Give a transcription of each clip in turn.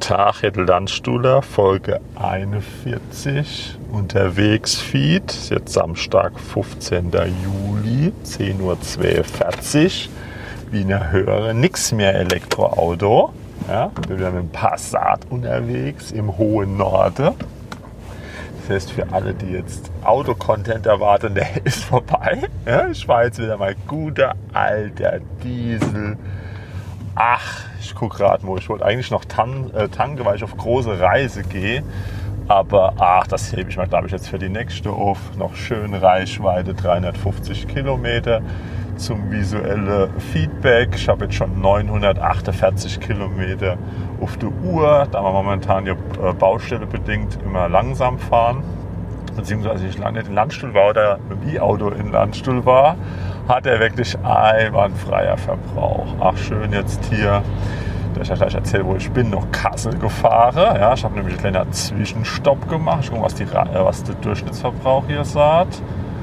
Tag, Hedel Landstuhler, Folge 41, unterwegs Feed, ist jetzt Samstag, 15. Juli, 10.42 Uhr, Wiener Hörer, nix mehr Elektroauto, ja, wir sind mit dem Passat unterwegs im hohen Norden. Das heißt, für alle, die jetzt Autocontent erwarten, der ist vorbei. Ja, ich war jetzt wieder mal guter alter Diesel. Ach, ich gucke gerade mal, ich wollte eigentlich noch tanken, weil ich auf große Reise gehe. Aber das hebe ich mal, glaube ich, jetzt für die nächste auf. Noch schön Reichweite, 350 Kilometer zum visuellen Feedback. Ich habe jetzt schon 948 Kilometer auf der Uhr, da wir momentan ja Baustelle bedingt immer langsam fahren. Beziehungsweise ich lange nicht in Landstuhl war oder mit dem E-Auto in Landstuhl war, hat er wirklich einwandfreier Verbrauch. Ach, schön jetzt hier, ich euch gleich erzählen, wo ich bin, noch Kassel gefahren. Ja, ich habe nämlich einen kleinen Zwischenstopp gemacht. Ich gucke, was der Durchschnittsverbrauch hier sagt.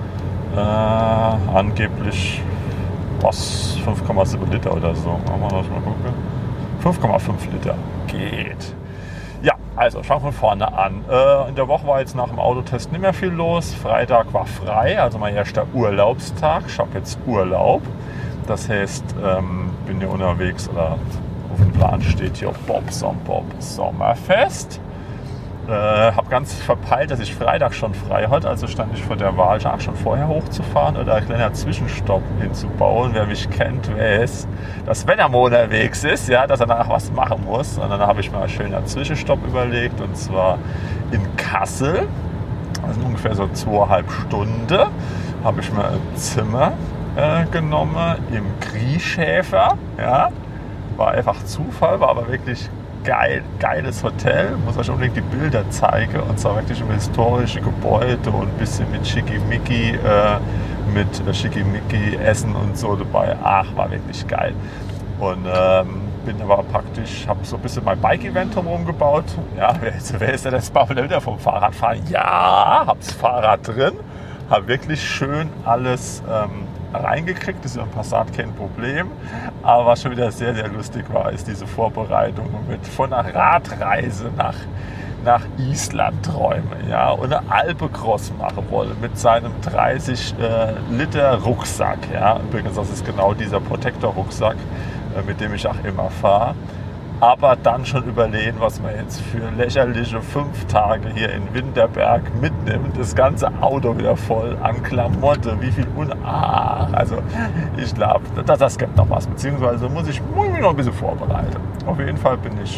Angeblich 5,7 Liter oder so. Mal gucken. 5,5 Liter geht. Ja, also schauen wir von vorne an. In der Woche war jetzt nach dem Autotest nicht mehr viel los. Freitag war frei, also mein erster Urlaubstag. Ich habe jetzt Urlaub. Das heißt, bin hier unterwegs oder auf dem Plan steht hier Bob Sommerfest. Habe ganz verpeilt, dass ich Freitag schon frei hatte. Also stand ich vor der Wahl, schon vorher hochzufahren oder einen kleinen Zwischenstopp hinzubauen. Wer mich kennt, weiß, dass wenn er mal unterwegs ist, ja, dass er danach was machen muss. Und dann habe ich mir einen schönen Zwischenstopp überlegt, und zwar in Kassel. Das sind ungefähr so 2,5 Stunden. Habe ich mir ein Zimmer genommen im Grieschäfer. Ja. War einfach Zufall, war aber wirklich geiles Hotel, muss euch unbedingt die Bilder zeigen, und zwar wirklich im historischen Gebäude und ein bisschen mit Schickimicki Essen und so dabei. Ach, war wirklich geil. Und bin aber praktisch, habe so ein bisschen mein Bike-Event drumherum gebaut. Ja, wer ist denn das wieder vom Fahrradfahren? Ja, hab's Fahrrad drin, habe wirklich schön alles reingekriegt, das ist ja ein Passat kein Problem, aber was schon wieder sehr, sehr lustig war, ist diese Vorbereitung von einer Radreise nach Island träume, ja, und eine Alpecross machen wolle mit seinem 30 Liter Rucksack, ja, übrigens, das ist genau dieser Protector-Rucksack, mit dem ich auch immer fahre. Aber dann schon überlegen, was man jetzt für lächerliche 5 Tage hier in Winterberg mitnimmt. Das ganze Auto wieder voll an Klamotte. Wie viel also ich glaube, das gibt noch was. Beziehungsweise muss ich mich noch ein bisschen vorbereiten. Auf jeden Fall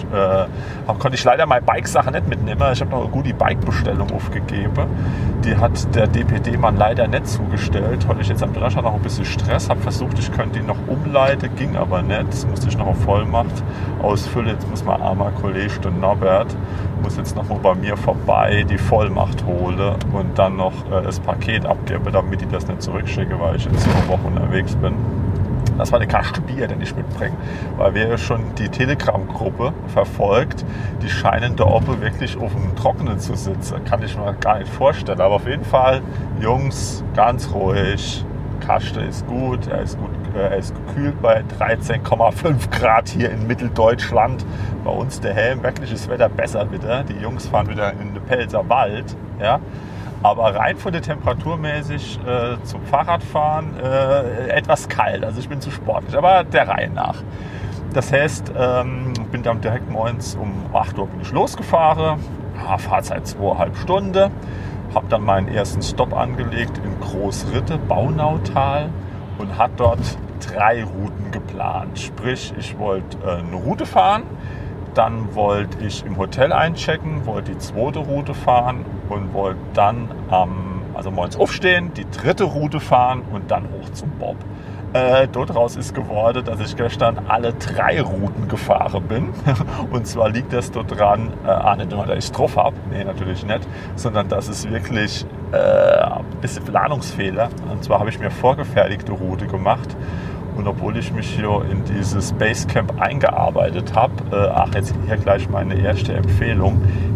konnte ich leider meine Bike-Sachen nicht mitnehmen. Ich habe noch eine gute Bike-Bestellung aufgegeben. Die hat der DPD-Mann leider nicht zugestellt. Hatte ich jetzt am Donnerstag noch ein bisschen Stress. Habe versucht, ich könnte ihn noch umleiten. Ging aber nicht. Das musste ich noch auf Vollmacht ausfüllen. Jetzt muss mein armer Kollege, der Norbert, muss jetzt noch mal bei mir vorbei die Vollmacht holen und dann noch das Paket abgeben, damit ich das nicht zurückschicke, weil ich jetzt eine Woche unterwegs bin. Das war eine Kasten Bier, den ich mitbringe, weil wer schon die Telegram-Gruppe verfolgt, die scheinen da oben wirklich auf dem Trockenen zu sitzen. Kann ich mir gar nicht vorstellen. Aber auf jeden Fall, Jungs, ganz ruhig. Kaste ist gut, er ist gekühlt bei 13,5 Grad hier in Mitteldeutschland. Bei uns der Helm, wirkliches Wetter besser wieder. Die Jungs fahren wieder in den Pelzer Wald. Ja. Aber rein von der Temperaturmäßig zum Fahrradfahren etwas kalt. Also ich bin zu sportlich, aber der Reihe nach. Das heißt, bin dann direkt morgens um 8 Uhr bin ich losgefahren. Fahrzeit 2,5 Stunden. Habe dann meinen ersten Stopp angelegt in Großritte, Baunautal, und hat dort 3 Routen geplant. Sprich, ich wollte eine Route fahren, dann wollte ich im Hotel einchecken, wollte die 2. Route fahren und wollte dann morgens aufstehen, die 3. Route fahren und dann hoch zum Bob. Dort raus ist geworden, dass ich gestern alle 3 Routen gefahren bin. Und zwar liegt das dort dran, nicht nur, dass ich es drauf habe, nee, natürlich nicht, sondern dass es wirklich ein bisschen Planungsfehler. Und zwar habe ich mir vorgefertigte Route gemacht. Und obwohl ich mich hier in dieses Basecamp eingearbeitet habe, jetzt hier gleich meine erste Empfehlung,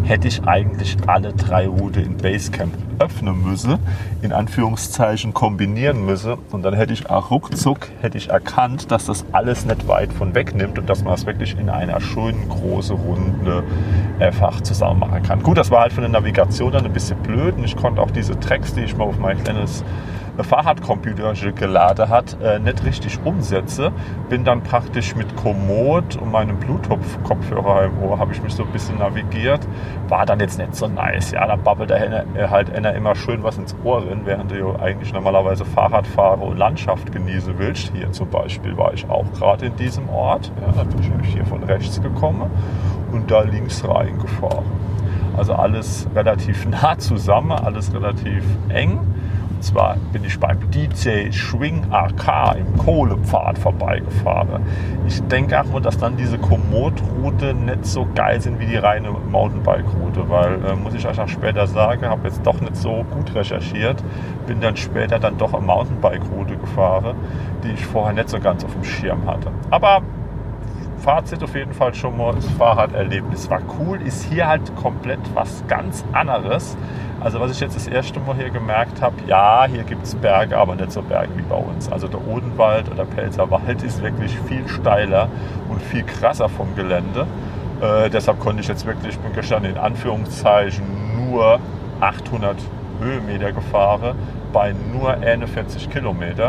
hätte ich eigentlich alle 3 Routen in Basecamp öffnen müssen, in Anführungszeichen kombinieren müssen, und dann hätte ich auch ruckzuck erkannt, dass das alles nicht weit von weg nimmt und dass man das wirklich in einer schönen großen Runde einfach zusammen machen kann. Gut, das war halt für eine Navigation dann ein bisschen blöd und ich konnte auch diese Tracks, die ich mal auf mein kleines Fahrradcomputer geladen hat, nicht richtig umsetze. Bin dann praktisch mit Komoot und meinem Bluetooth-Kopfhörer im Ohr, habe ich mich so ein bisschen navigiert. War dann jetzt nicht so nice. Ja, da babbelt der halt immer schön was ins Ohr rein, während du ja eigentlich normalerweise Fahrrad fahre und Landschaft genießen willst. Hier zum Beispiel war ich auch gerade in diesem Ort. Ja, da bin ich nämlich hier von rechts gekommen und da links reingefahren. Also alles relativ nah zusammen, alles relativ eng. Und zwar bin ich beim DJ Schwing AK im Kohlepfad vorbeigefahren. Ich denke auch mal, dass dann diese Komoot-Route nicht so geil sind wie die reine Mountainbike-Route, weil, muss ich euch auch später sagen, habe jetzt doch nicht so gut recherchiert, bin dann später doch eine Mountainbike-Route gefahren, die ich vorher nicht so ganz auf dem Schirm hatte. Aber Fazit auf jeden Fall schon mal, das Fahrraderlebnis war cool, ist hier halt komplett was ganz anderes. Also was ich jetzt das erste Mal hier gemerkt habe, ja, hier gibt es Berge, aber nicht so Berge wie bei uns. Also der Odenwald oder Pfälzerwald ist wirklich viel steiler und viel krasser vom Gelände. Deshalb konnte ich jetzt wirklich, bin gestern in Anführungszeichen nur 800 Höhenmeter gefahren, bei nur 41 Kilometer.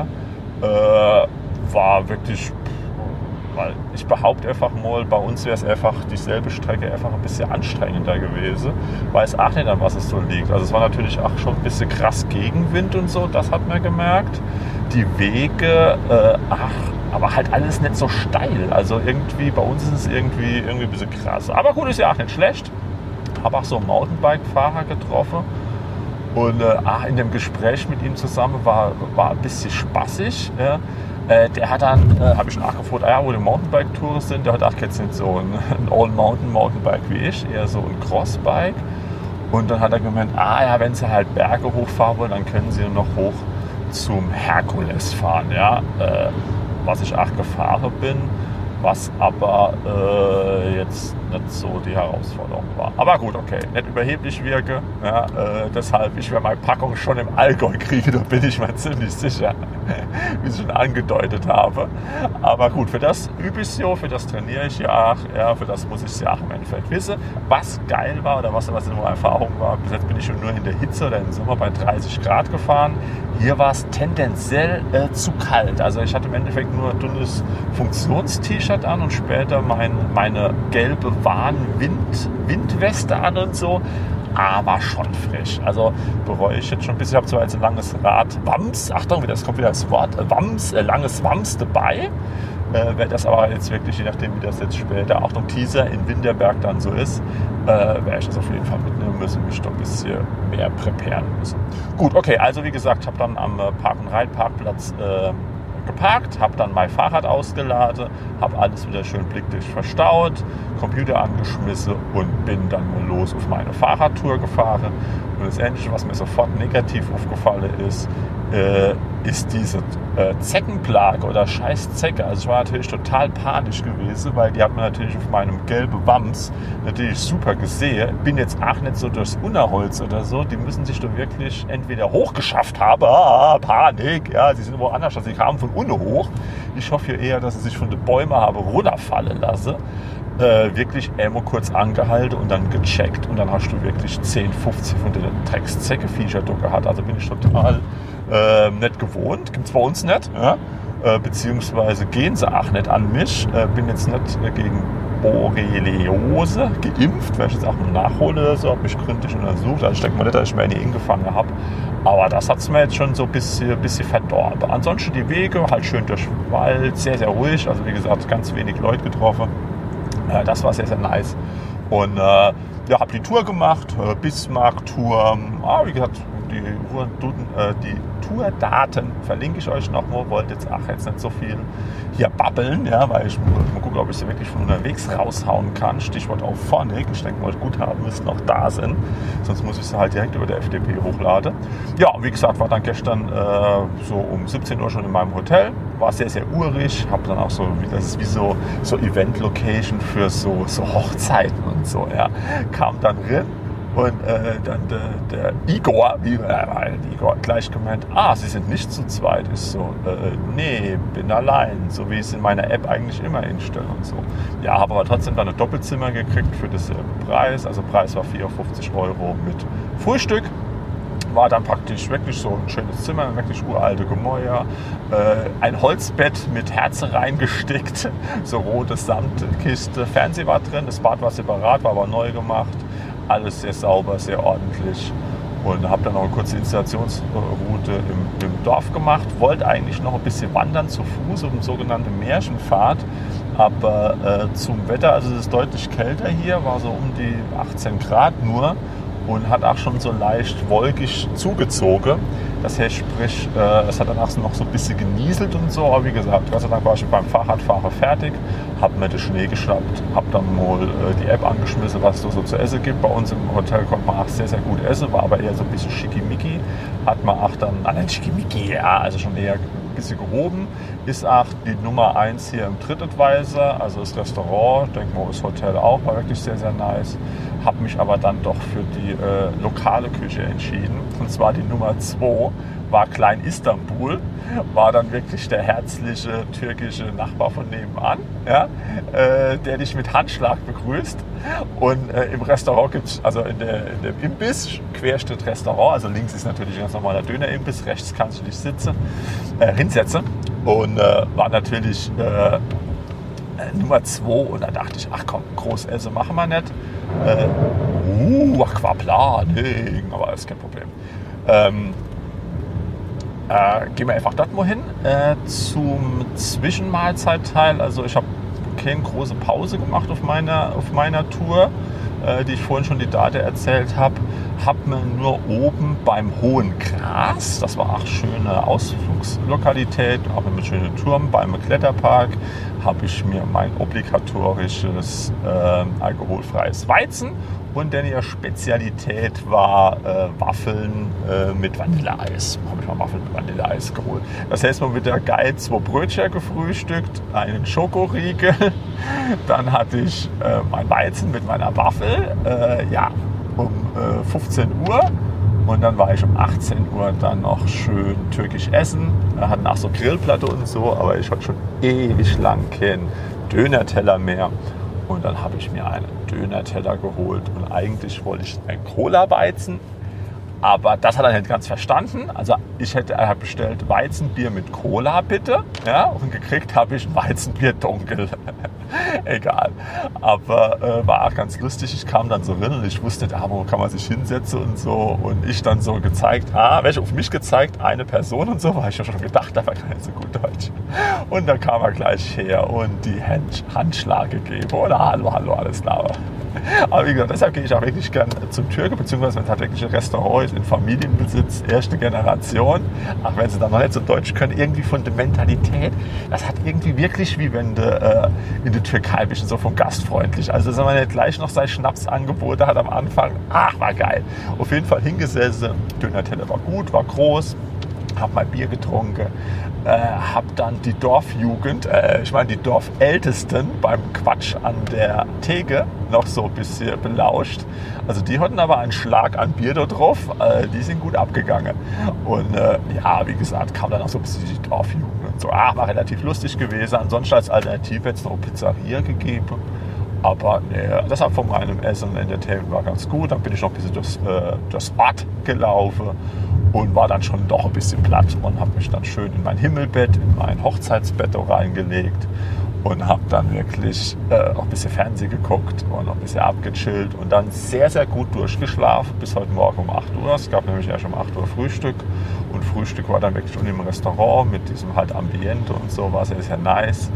War wirklich... Weil ich behaupte einfach mal, bei uns wäre es einfach dieselbe Strecke einfach ein bisschen anstrengender gewesen. Weiß auch nicht, an was es so liegt. Also es war natürlich auch schon ein bisschen krass Gegenwind und so, das hat man gemerkt. Die Wege, aber halt alles nicht so steil. Also irgendwie, bei uns ist es irgendwie ein bisschen krass. Aber gut, ist ja auch nicht schlecht. Habe auch so einen Mountainbike-Fahrer getroffen. Und in dem Gespräch mit ihm zusammen war ein bisschen spaßig. Ja. Der hat dann, habe ich nachgefragt, wo die Mountainbike-Touren sind, der hat auch jetzt nicht so ein All-Mountain-Mountainbike wie ich, eher so ein Crossbike. Und dann hat er gemeint, wenn sie halt Berge hochfahren wollen, dann können sie noch hoch zum Herkules fahren. Ja? Was ich auch gefahren bin, was aber jetzt nicht so die Herausforderung war. Aber gut, okay, nicht überheblich wirke. Ja, deshalb, ich werde meine Packung schon im Allgäu kriegen, da bin ich mir ziemlich sicher, wie ich schon angedeutet habe. Aber gut, für das übe ich ja, für das trainiere ich ja auch, ja, für das muss ich ja auch im Endeffekt wissen. Was geil war oder was in meiner Erfahrung war, bis jetzt bin ich schon nur in der Hitze oder im Sommer bei 30 Grad gefahren. Hier war es tendenziell zu kalt. Also ich hatte im Endeffekt nur ein dünnes Funktions-T-Shirt an und später meine gelbe Windweste an und so. Aber schon frisch. Also bereue ich jetzt schon ein bisschen. Ich habe zwar jetzt ein langes Rad Wams, Achtung, das kommt wieder das Wort, langes Wams dabei. Werde das aber jetzt wirklich, je nachdem wie das jetzt später, Achtung Teaser, in Winterberg dann so ist, werde ich das auf jeden Fall mitnehmen müssen, mich doch ein bisschen mehr preparen müssen. Gut, okay, also wie gesagt, ich habe dann am Park-and-Ride-Parkplatz geparkt, habe dann mein Fahrrad ausgeladen, habe alles wieder schön blickdicht verstaut, Computer angeschmissen und bin dann mal los auf meine Fahrradtour gefahren. Und das Einzige, was mir sofort negativ aufgefallen ist diese Zeckenplage oder scheiß Zecke. Also ich war natürlich total panisch gewesen, weil die hat man natürlich auf meinem gelben Wams natürlich super gesehen. Bin jetzt auch nicht so durchs Unterholz oder so. Die müssen sich doch wirklich entweder hochgeschafft haben, Panik, ja, sie sind woanders, sie kamen von unten hoch. Ich hoffe ja eher, dass sie sich von den Bäumen haben runterfallen lassen. Wirklich einmal kurz angehalten und dann gecheckt und dann hast du wirklich 10, 15 von den Drecks-Zecke-Viecher gehabt. Also bin ich total nicht gewohnt, gibt es bei uns nicht, ja? Beziehungsweise gehen sie auch nicht an mich. Bin jetzt nicht gegen Borreliose geimpft, weil ich jetzt auch noch nachhole oder so, habe mich gründlich untersucht. Also ich denke mal nicht, dass ich mir eine gefangen habe. Aber das hat es mir jetzt schon so ein bisschen verdorben. Ansonsten die Wege, halt schön durch den Wald, sehr, sehr ruhig. Also wie gesagt, ganz wenig Leute getroffen. Das war sehr, sehr nice. Und habe die Tour gemacht, Bismarck-Tour. Wie gesagt, die Tourdaten verlinke ich euch nochmal. Wollte jetzt nicht so viel hier babbeln, ja, weil ich mal gucke, ob ich sie wirklich von unterwegs raushauen kann. Stichwort auf Phonic. Ich denke mal, Guthaben müssen noch da sind. Sonst muss ich sie halt direkt über der FTP hochladen. Ja, wie gesagt, war dann gestern so um 17 Uhr schon in meinem Hotel. War sehr, sehr urig. Habe dann auch so, das ist wie so Event-Location für so Hochzeiten und so. Ja. Kam dann rein. Und dann der Igor, Igor gleich gemeint, Sie sind nicht zu zweit. Ich so, nee, bin allein, so wie ich es in meiner App eigentlich immer einstelle und so. Ja, habe aber trotzdem dann ein Doppelzimmer gekriegt für denselben Preis. Also Preis war 54 € mit Frühstück. War dann praktisch wirklich so ein schönes Zimmer, wirklich uralte Gemäuer, ein Holzbett mit Herze reingesteckt, so rote Samtkiste, Fernseh war drin, das Bad war separat, war aber neu gemacht. Alles sehr sauber, sehr ordentlich und habe dann noch eine kurze Installationsroute im Dorf gemacht. Wollte eigentlich noch ein bisschen wandern zu Fuß um sogenannte Märchenfahrt, aber zum Wetter, also es ist deutlich kälter hier, war so um die 18 Grad nur und hat auch schon so leicht wolkig zugezogen. Das heißt, sprich, es hat danach noch so ein bisschen genieselt und so, aber wie gesagt, Gott sei Dank war ich beim Fahrradfahren fertig, habe mir den Schnee geschnappt, habe dann mal die App angeschmissen, was es so zu essen gibt. Bei uns im Hotel konnte man auch sehr, sehr gut essen, war aber eher so ein bisschen schickimicki. Hat man auch dann, schickimicki, ja, also schon eher ein bisschen gehoben. Ist auch die Nummer 1 hier im TripAdvisor, also das Restaurant, denke mal das Hotel auch, war wirklich sehr, sehr nice. Habe mich aber dann doch für die lokale Küche entschieden, und zwar die Nummer 2 war Klein Istanbul, war dann wirklich der herzliche türkische Nachbar von nebenan, ja, der dich mit Handschlag begrüßt. Und im Restaurant gibt es, also in dem Imbiss, Querschnitt Restaurant, also links ist natürlich ein ganz normaler Dönerimbiss, rechts kannst du dich hinsetzen. Und war natürlich Nummer 2 und da dachte ich, ach komm, groß essen machen wir nicht. Aquaplaning, aber das ist kein Problem. Gehen wir einfach dort mal hin zum Zwischenmahlzeitteil. Also ich habe keine große Pause gemacht auf meiner Tour, die ich vorhin schon die Daten erzählt habe. Habe mir nur oben beim Hohen Gras, das war auch schöne Ausflugslokalität, auch mit schönen Turm beim Kletterpark, habe ich mir mein obligatorisches alkoholfreies Weizen und denn ihre Spezialität war Waffeln mit Vanilleeis. Habe ich mal Waffeln mit Vanilleeis geholt. Das heißt, man wieder geil 2 Brötchen gefrühstückt, einen Schokoriegel, dann hatte ich mein Weizen mit meiner Waffel, um 15 Uhr. Und dann war ich um 18 Uhr dann noch schön türkisch essen. Wir hatten auch so Grillplatte und so, aber ich hatte schon ewig lang keinen Dönerteller mehr. Und dann habe ich mir einen Dönerteller geholt und eigentlich wollte ich ein Cola-Weizen. Aber das hat er nicht ganz verstanden. Also ich hätte bestellt Weizenbier mit Cola bitte. Ja, und gekriegt habe ich ein Weizenbier dunkel. Egal. Aber war auch ganz lustig. Ich kam dann so rein und ich wusste, wo kann man sich hinsetzen und so. Und ich dann so gezeigt, welche auf mich gezeigt, eine Person und so, weil ich ja schon gedacht habe, er kann nicht so gut Deutsch. Und dann kam er gleich her und die Handschlag gegeben. Oder hallo, alles klar. Aber wie gesagt, deshalb gehe ich auch wirklich gern zum Türke, beziehungsweise wenn es halt wirklich ein Restaurant ist in Familienbesitz, erste Generation, auch wenn sie dann noch nicht so Deutsch können, irgendwie von der Mentalität, das hat irgendwie wirklich wie wenn du in der Türkei bist, so von gastfreundlich. Also dass man nicht gleich noch sein Schnapsangebot hat am Anfang, war geil. Auf jeden Fall hingesessen, Dönerteller war gut, war groß, habe mein Bier getrunken, habe dann die Dorfjugend, die Dorfältesten beim Quatsch an der Theke noch so ein bisschen belauscht. Also die hatten aber einen Schlag an Bier da drauf, die sind gut abgegangen. Und wie gesagt, kam dann auch so ein bisschen die Dorfjugend und so. War relativ lustig gewesen. Ansonsten als Alternative hätte es noch eine Pizzeria gegeben. Aber deshalb von meinem Essen und Entertainment war ganz gut. Dann bin ich noch ein bisschen durchs Ort gelaufen und war dann schon doch ein bisschen platt und habe mich dann schön in mein Himmelbett, in mein Hochzeitsbett reingelegt und habe dann wirklich auch ein bisschen Fernsehen geguckt und noch ein bisschen abgechillt und dann sehr, sehr gut durchgeschlafen bis heute Morgen um 8 Uhr. Es gab nämlich erst um 8 Uhr Frühstück und Frühstück war dann wirklich unten im Restaurant mit diesem halt Ambiente und so, war sehr, sehr nice.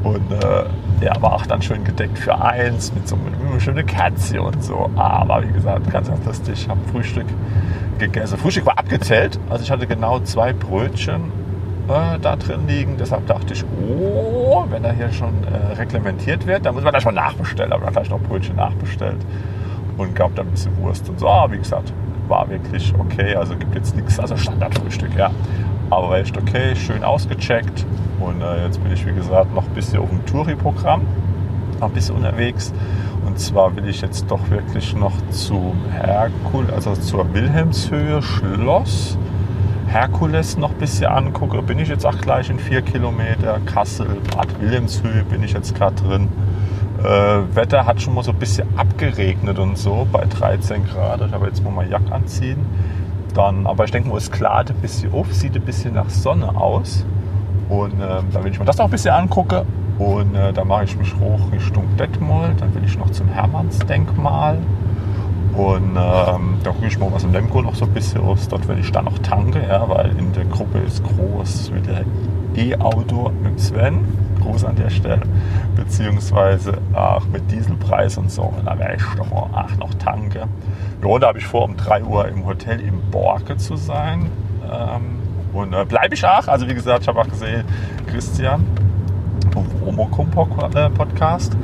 Und war auch dann schön gedeckt für eins mit so einer schönen Kerze und so. Aber wie gesagt, ganz lustig. Ich habe Frühstück gegessen. Frühstück war abgezählt. Also ich hatte genau 2 Brötchen da drin liegen. Deshalb dachte ich, wenn er hier schon reglementiert wird, dann muss man da schon nachbestellen. Aber dann gleich noch Brötchen nachbestellt und gab dann ein bisschen Wurst und so. Wie gesagt, war wirklich okay. Also gibt jetzt nichts, also Standardfrühstück, ja. Aber war echt okay, schön ausgecheckt. Und jetzt bin ich, wie gesagt, noch ein bisschen auf dem Touri-Programm, noch ein bisschen unterwegs. Und zwar will ich jetzt doch wirklich noch zum zur Wilhelmshöhe Schloss Herkules noch ein bisschen angucken. Bin ich jetzt auch gleich in 4 Kilometer. Kassel, Bad Wilhelmshöhe bin ich jetzt gerade drin. Wetter hat schon mal so ein bisschen abgeregnet und so bei 13 Grad. Ich habe jetzt mal Jacke anziehen. Aber ich denke mal, es klart ein bisschen auf, sieht ein bisschen nach Sonne aus. Und dann will ich mir das noch ein bisschen angucken. Und dann mache ich mich hoch Richtung Detmold. Dann will ich noch zum Hermannsdenkmal. Und dann gucke ich mal, was im Lemgo noch so ein bisschen aus. Dort will ich dann noch tanken, ja, weil in der Gruppe ist groß wieder E-Auto mit Sven. Gruß an der Stelle. Beziehungsweise auch mit Dieselpreis und so. Und da werde ich doch mal noch tanken. Ja, und da habe ich vor, um 3 Uhr im Hotel im Borke zu sein. Und bleibe ich auch. Also wie gesagt, ich habe auch gesehen, Christian vom Omokum Podcast,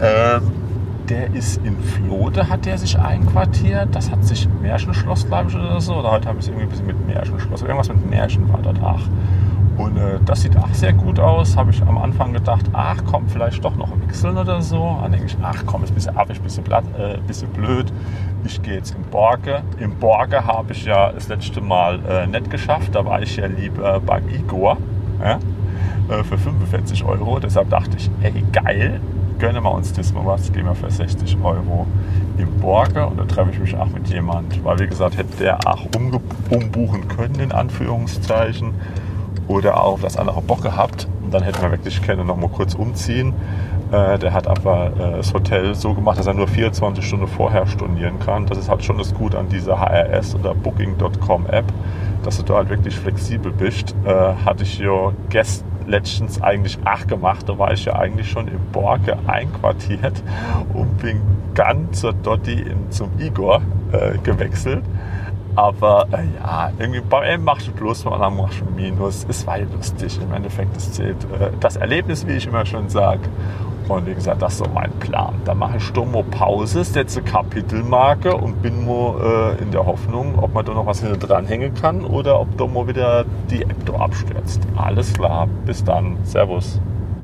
der ist in Vlode, hat der sich einquartiert. Das hat sich Märchenschloss, glaube ich, oder so. Oder heute habe ich es irgendwie ein bisschen mit Märchenschloss. Irgendwas mit Märchen war dort auch. Und das sieht auch sehr gut aus. Habe ich am Anfang gedacht, komm, vielleicht doch noch wechseln oder so. Dann denke ich, komm, ist ein bisschen affig, ein bisschen blöd. Ich gehe jetzt im Borke. Im Borke habe ich ja das letzte Mal nicht geschafft. Da war ich ja lieber beim Igor für 45 €. Deshalb dachte ich, geil, gönnen wir uns das mal was. Gehen wir für 60 € im Borke. Und da treffe ich mich auch mit jemand. Weil, wie gesagt, hätte der auch umbuchen können, in Anführungszeichen. Oder auch das andere Bock gehabt. Und dann hätten wir wirklich können noch mal kurz umziehen. Der hat aber das Hotel so gemacht, dass er nur 24 Stunden vorher stornieren kann. Das ist halt schon das Gute an dieser HRS oder Booking.com App, dass du da halt wirklich flexibel bist. Hatte ich ja letztens eigentlich gemacht. Da war ich ja eigentlich schon im Borke einquartiert und bin ganz zur Dotti zum Igor gewechselt. Aber irgendwie beim M machst du Plus, beim anderen machst du Minus. Es war lustig. Im Endeffekt, es zählt das Erlebnis, wie ich immer schon sage. Und wie gesagt, das ist so mein Plan. Dann mache ich Stummo Pause, setze Kapitelmarke und bin nur in der Hoffnung, ob man da noch was hinten dranhängen kann oder ob da mal wieder die App da abstürzt. Alles klar, bis dann. Servus.